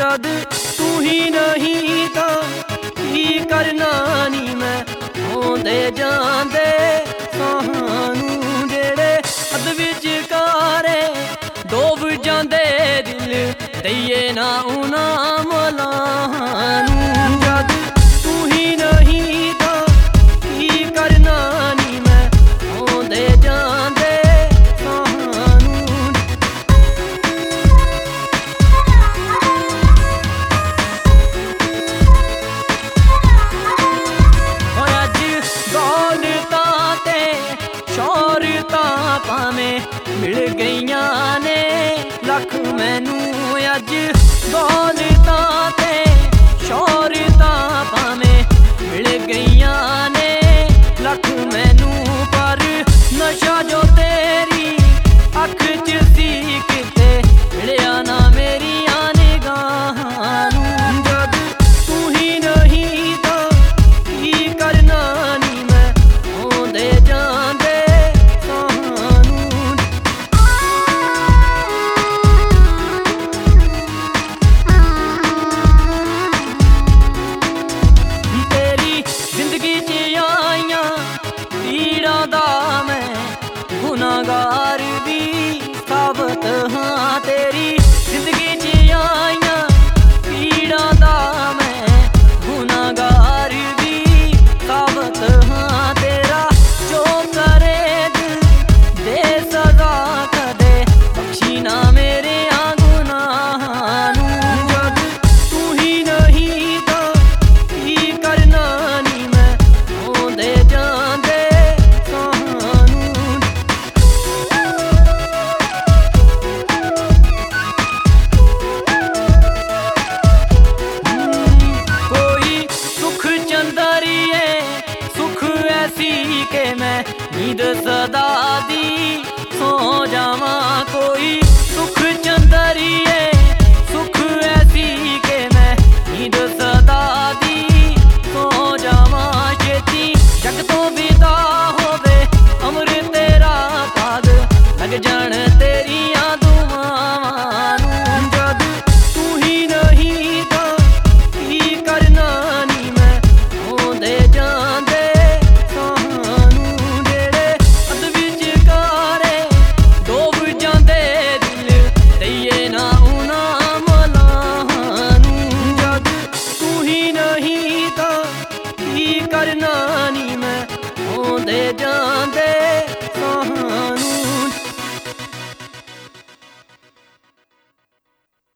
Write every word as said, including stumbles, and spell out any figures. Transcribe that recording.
जद तू ही नहीं तो की करना नी मैं आउंदे जांदे सानू जेड़े अद विचकारे डोब जांदे दिल दईए ना उन्हां मलां जद तू ही नहीं तो की करना नी मैं आउंदे जांदे सानू मिल गईयां ने लख मैनू अज दौलतां ते शौहरतां भावें मिल गईयां ने लख मैनू पर नशा जो तेरी अख च सी किते मिलिया ना मेरियां निगाहां नू जद तू ही नहीं तो की करना नी मैं आउंदे जांदे गुनाहगार भी साबत हाँ तेरी जिंदगी च आईयां पीड़ां दा मैं गुनाहगार भी साबत हाँ तेरा जो करे दिल दे सदा कदे बख्शी ना मेरे गुनाहां नू जद तू ही नहीं तो की करना नी मैं आउंदे जांदे के मैं नींद सदा दी सो जावा कोई सुख चंदरिए सुख ऐसी के मैं नींद सदा दी सो जावा छेती जग तो विदा होवे अमर तेरा पाग लग जान तेरियां दुआवां नू जद तू ही नहीं तो की करना नी मैं आउंदे जांदे करना नी मैं आउंदे जांदे